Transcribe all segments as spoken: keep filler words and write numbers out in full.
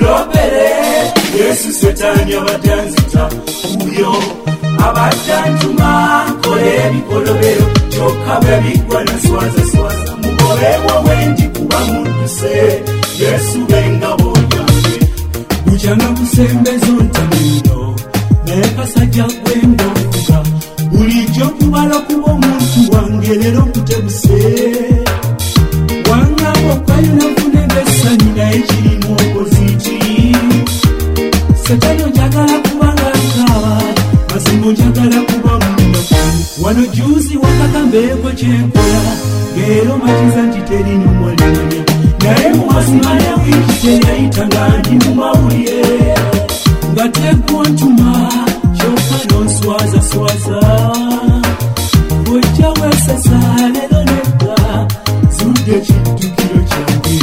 Kankulopere Yesu setani abadanzita uyo abadantuma kole ebikolobero kyokka bwe bigwa na swaza swaza mugobewa wendi kuba munduse Yesu bengabo yange bujana kusembezo ntamino nekasajja gwendofuga bulijjo kubala kuba omuntu wange lero kutebuse wangabo kwayuna kunegesani naye kirimu opoziti Satani njagala kubanga nkaba mazimbo njagala kuba munaku wano juzi wakakambeko kyenkola ngero makiza nti teri numwalimanya naye mumasimanya wiki teyayitanga ndi mumawulire nga tekontuma kyokka nonswaza swaza bwojja wesasa lero nedda zudde ekiddukiro kyange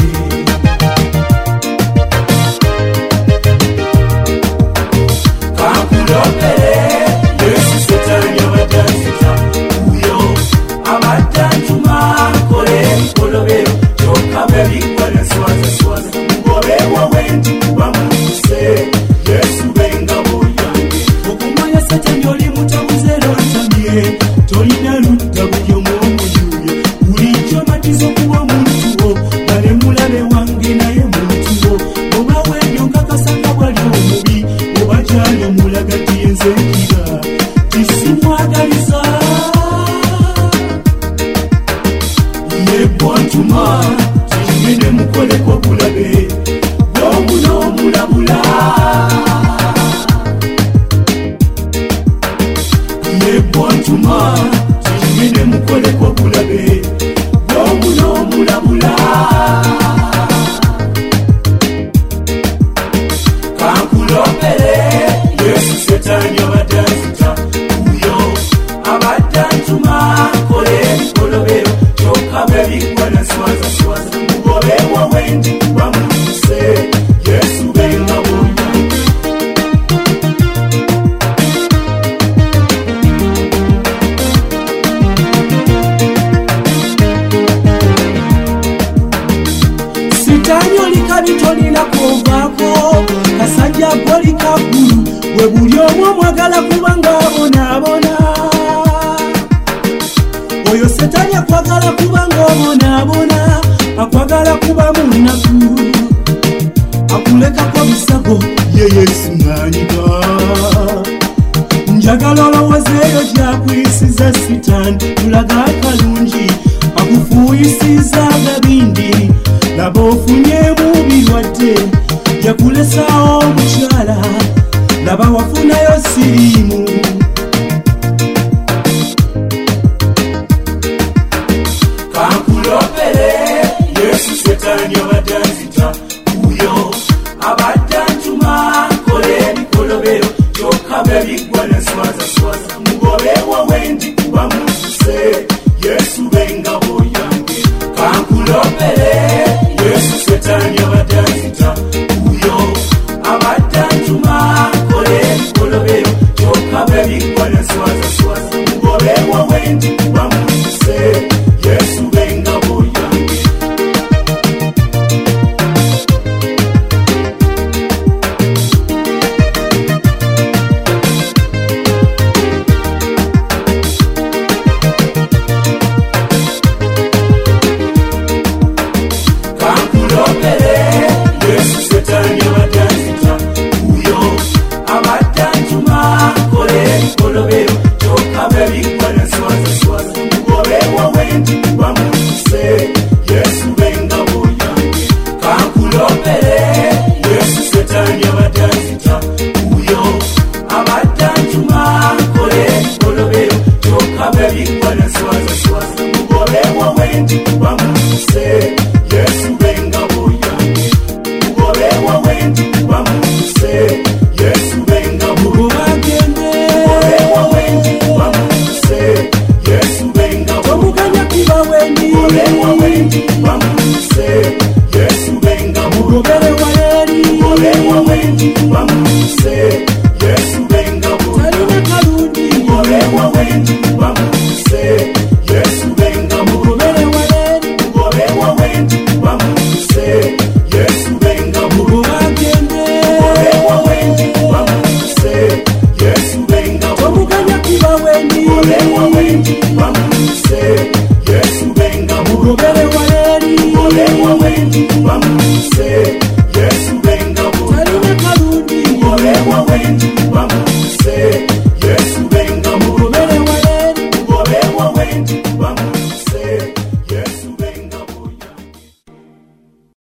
Yesu bengabo yange Kankulopere Yesu setani abadanzita